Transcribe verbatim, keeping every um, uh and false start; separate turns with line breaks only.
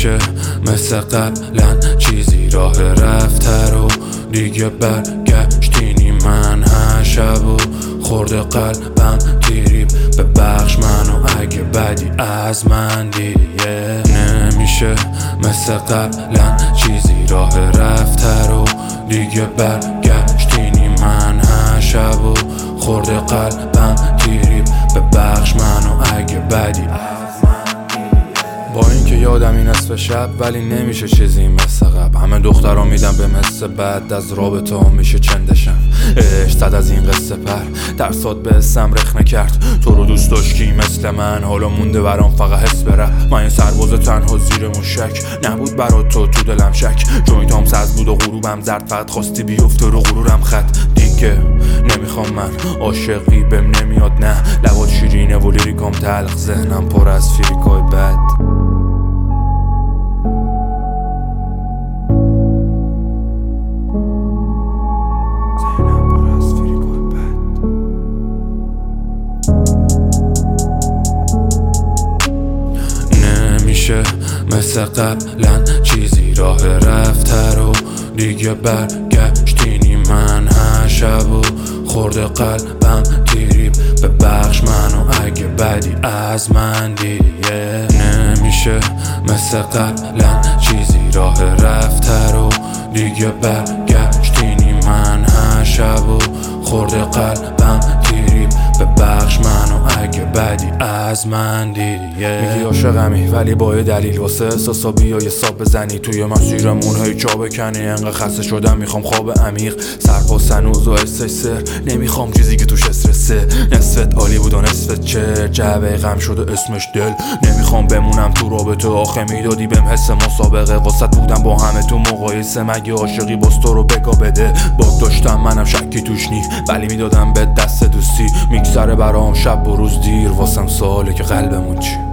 نمیشه مثل قبلا چیزی راه رفته رو دیگه برگشتینی من هر شب و خورده قلبم تیریب به بخش منو اگه بدی از من دیدیه. نمیشه مثل قبلا چیزی راه رفته رو دیگه برگشتینی من هر شب و خورده قلبم تیریب به بخش منو اگه بدی. با اینکه یادم این نصف شب ولی نمیشه چیزی مثل قبل. همه دخترها میدم به مثل بعد از رابطه ها میشه چندشم. عشق صد از این قصه پر درصد به اسم رخ نکرد. تو رو دوست داشتی مثل من حالا مونده برام فقط حس بره. من این سرباز تنها زیر موشک نبود برات تو تو دلم شک. جوینتام ساز بود و غروبم زرد فقط خواستی بیفته رو غرورم خط دیگه نمیخوام من عاشقی بهم نمیاد نه. لبات شیرینه و لیریکام تلخ ذهنم پر از فیریکای بد. نمیشه مثل قبلا چیزی راه رفته رو دیگه برگشتینی من هر شب و خورده قلبم تیریب به بخش منو اگه بدی از من دیدیه. نمیشه مثل قبلا چیزی راه رفته رو دیگه برگشتینی من هر شب و خورده قلبم تیریب به بخش منو اگه بدی از من دیدیه. میگی عاشقمی ولی با یه دلیل واسه احساسا بیای حساب بزنی توی مسیرمون هی جا بکنی. انقدر خسته شدم میخوام خواب عمیق سرپاس هنوز و استش سر. نمیخوام چیزی که توش استرسه. نصفت عالی بود و نصفت چه جعبه غم شده اسمش دل. نمیخوام بمونم تو رابطه آخه میدادی بهم حس مسابقه. واسط بودم با همه تو مقایسه مگه عاشقی باز تو رو بگا بده. باگ داشتم منم شکی توش نی ولی میدادم به دست دوستی. میگذره برام شب و روز دیر واسم سواله که قلبمون چی.